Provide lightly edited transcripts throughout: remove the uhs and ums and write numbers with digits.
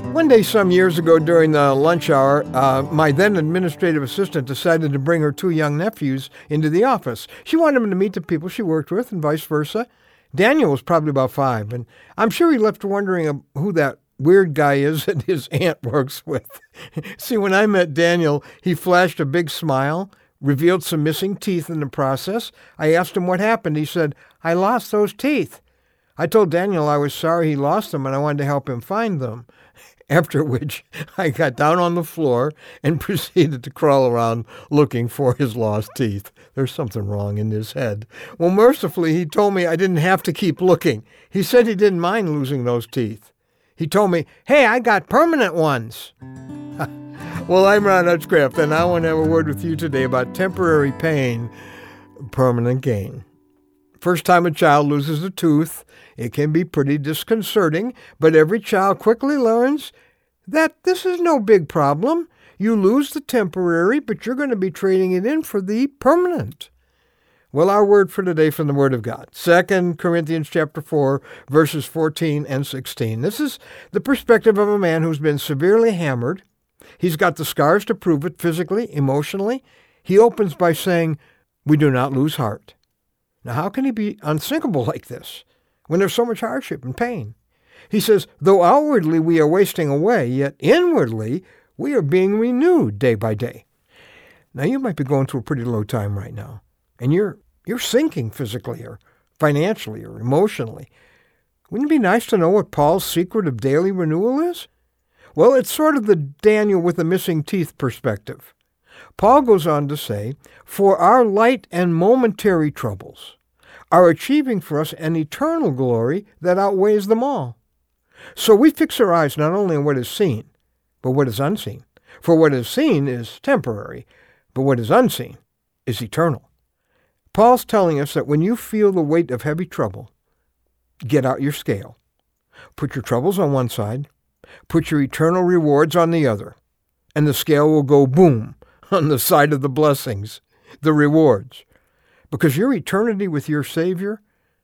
One day some years ago during the lunch hour, my then administrative assistant decided to bring her 2 young nephews into the office. She wanted them to meet the people she worked with and vice versa. Daniel was probably about 5, and I'm sure he left her wondering who that weird guy is that his aunt works with. See, when I met Daniel, he flashed a big smile, revealed some missing teeth in the process. I asked him what happened. He said, "I lost those teeth." I told Daniel I was sorry he lost them and I wanted to help him find them. After which, I got down on the floor and proceeded to crawl around looking for his lost teeth. There's something wrong in his head. Well, mercifully, he told me I didn't have to keep looking. He said he didn't mind losing those teeth. He told me, "Hey, I got permanent ones." Well, I'm Ron Hutchcraft, and I want to have a word with you today about temporary pain, permanent gain. First time a child loses a tooth, it can be pretty disconcerting, but every child quickly learns that this is no big problem. You lose the temporary, but you're going to be trading it in for the permanent. Well, our word for today from the Word of God, 2 Corinthians chapter 4, verses 14 and 16. This is the perspective of a man who's been severely hammered. He's got the scars to prove it physically, emotionally. He opens by saying, "We do not lose heart." Now, how can he be unsinkable like this when there's so much hardship and pain? He says, "Though outwardly we are wasting away, yet inwardly we are being renewed day by day." Now, you might be going through a pretty low time right now, and you're sinking physically or financially or emotionally. Wouldn't it be nice to know what Paul's secret of daily renewal is? Well, it's sort of the Daniel with the missing teeth perspective. Paul goes on to say, "For our light and momentary troubles are achieving for us an eternal glory that outweighs them all." So we fix our eyes not only on what is seen, but what is unseen. For what is seen is temporary, but what is unseen is eternal. Paul's telling us that when you feel the weight of heavy trouble, get out your scale. Put your troubles on one side, put your eternal rewards on the other, and the scale will go boom on the side of the blessings, the rewards, because your eternity with your Savior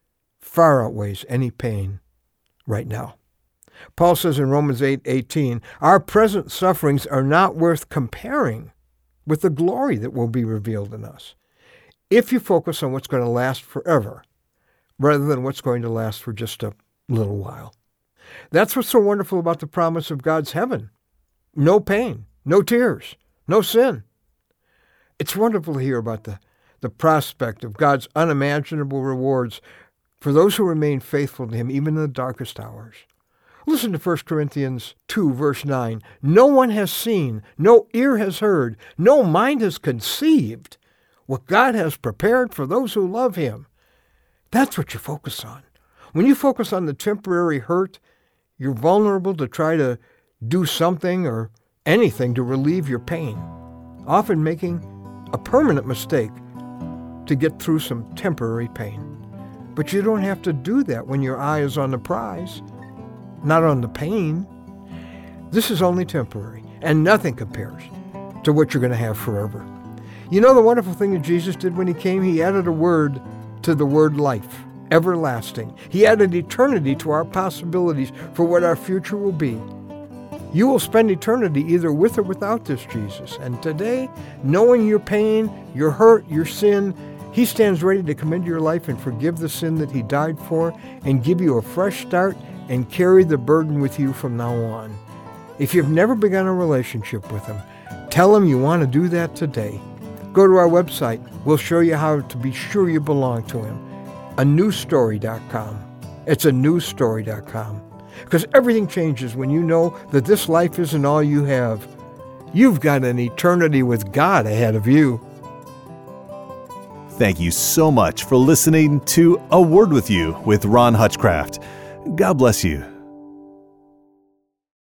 far outweighs any pain right now. Paul says in Romans 8:18, "Our present sufferings are not worth comparing with the glory that will be revealed in us." If you focus on what's going to last forever, rather than what's going to last for just a little while. That's what's so wonderful about the promise of God's heaven. No pain, no tears, no sin. It's wonderful to hear about the prospect of God's unimaginable rewards for those who remain faithful to Him, even in the darkest hours. Listen to 1 Corinthians 2, verse 9. "No one has seen, no ear has heard, no mind has conceived what God has prepared for those who love Him." That's what you focus on. When you focus on the temporary hurt, you're vulnerable to try to do something or anything to relieve your pain, often making a permanent mistake to get through some temporary pain. But you don't have to do that when your eye is on the prize, not on the pain. This is only temporary, and nothing compares to what you're going to have forever. You know the wonderful thing that Jesus did when He came? He added a word to the word life, everlasting. He added eternity to our possibilities for what our future will be. You will spend eternity either with or without this Jesus. And today, knowing your pain, your hurt, your sin, He stands ready to come into your life and forgive the sin that He died for and give you a fresh start and carry the burden with you from now on. If you've never begun a relationship with Him, tell Him you want to do that today. Go to our website. We'll show you how to be sure you belong to Him. anewstory.com. It's anewstory.com. Because everything changes when you know that this life isn't all you have. You've got an eternity with God ahead of you. Thank you so much for listening to A Word With You with Ron Hutchcraft. God bless you.